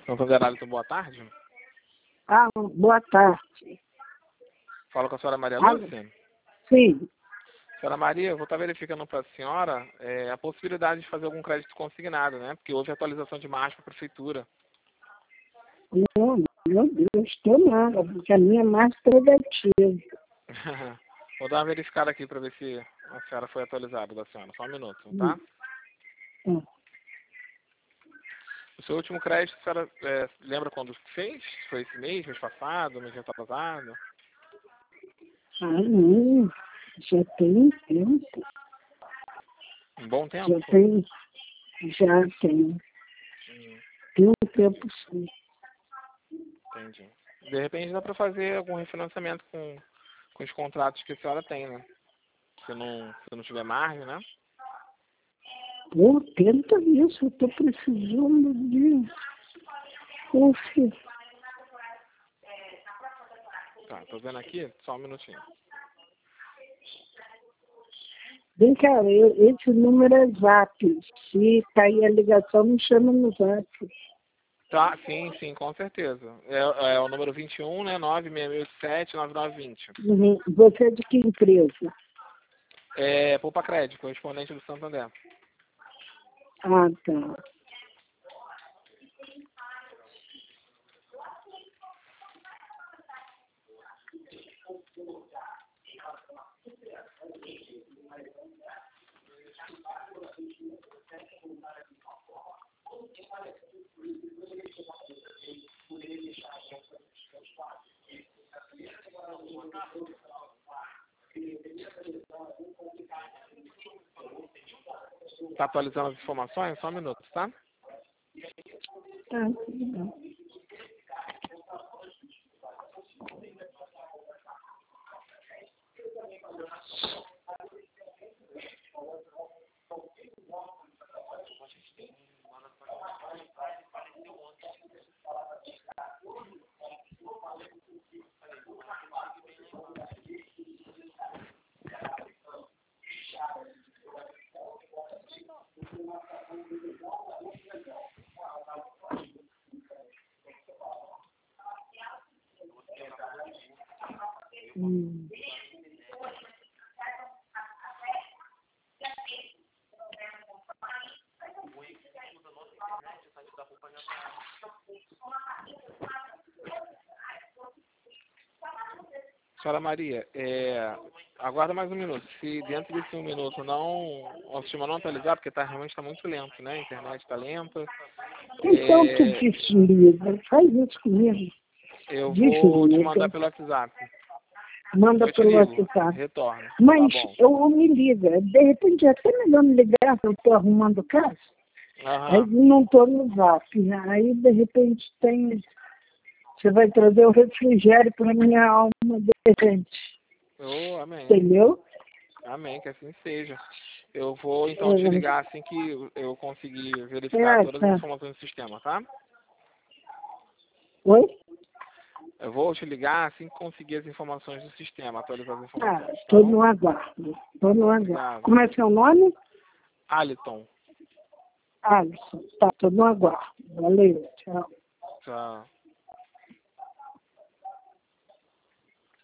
Santander Alisson, boa tarde. Ah, boa tarde. Fala com a senhora Maria Alô? Lúcia. Sim. Senhora Maria, eu vou estar verificando para a senhora a possibilidade de fazer algum crédito consignado, né? Porque houve atualização de margem para a prefeitura. Não, meu Deus, estou nada, porque a minha é mais produtiva. Vou dar uma verificada aqui para ver se a senhora foi atualizada da senhora. Só um minuto, tá? O seu último crédito, a senhora lembra quando fez? Foi esse mês passado, mês retrasado? Ah, não, já tem um tempo. Um bom tempo? Já tem. Tem um tempo, sim. Entendi. De repente dá para fazer algum refinanciamento com os contratos que a senhora tem, né? Se não tiver margem, né? Pô, tenta isso, eu estou precisando de... Poxa, Tá, tô vendo aqui, só um minutinho. vem cá, esse número é Zap. Se cair a ligação, me chama no Zap. Tá, sim, com certeza. É o número 21, né? 96687-9920. Você é de que empresa? É Poupa Crédito, correspondente do Santander. Ah, tá. Tá atualizando as informações? Só um minuto, tá? Tá, tudo bem. Senhora Maria, aguarda mais um minuto. Se dentro desse um minuto o sistema não atualizar, porque realmente está muito lento, né? A internet está lenta. Então, tu desliga. Faz isso comigo. Eu vou te Desliga. mandar pelo WhatsApp. Manda Eu te pelo ligo, WhatsApp. retorno. Mas Tá bom. eu me liga. De repente é até melhor me ligar, que eu estou arrumando casa. Aí não estou no Zap. Aí, de repente, você vai trazer o refrigério para minha alma, de repente. Oh, amém. Entendeu? Amém, que assim seja. Eu vou então te ligar assim que eu conseguir verificar todas as informações do sistema, tá? Oi? Eu vou te ligar assim que conseguir as informações do sistema, atualizar as informações. Estou no aguardo. Estou no aguardo. Como é seu nome? Alisson. Alisson. Tá, estou no aguardo. Valeu. Tchau. Tchau.